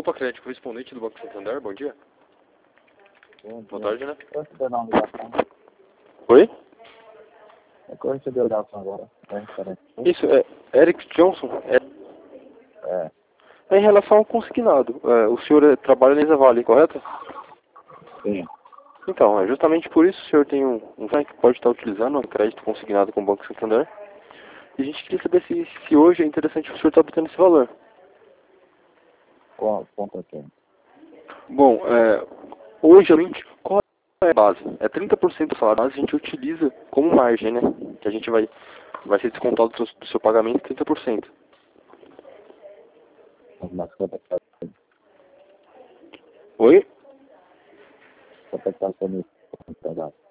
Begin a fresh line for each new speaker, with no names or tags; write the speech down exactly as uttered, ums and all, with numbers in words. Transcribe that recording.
Opa, crédito correspondente do Banco Santander, bom dia.
Bom dia.
Boa tarde, né?
Eu recebi uma ligação.
Oi?
É que eu recebi a ligação agora. É, peraí.
Isso, é Eric Johnson. É,
É,
é em relação ao consignado. É, o senhor é, trabalha na Isa Vale, correto?
sim.
Então, é justamente por isso o senhor tem um, um vai que pode estar utilizando um crédito consignado com o Banco Santander. E a gente queria saber se, se hoje é interessante o senhor estar obtendo esse valor.
Qual ponto aqui?
Bom, é, hoje a gente, qual é a base? É trinta por cento do salário base a gente utiliza como margem, né? Que a gente vai, vai ser descontado do seu, do seu pagamento trinta por cento.
Mas quanto é que tá
Oi?
quanto é que tá sendo esse pedaço?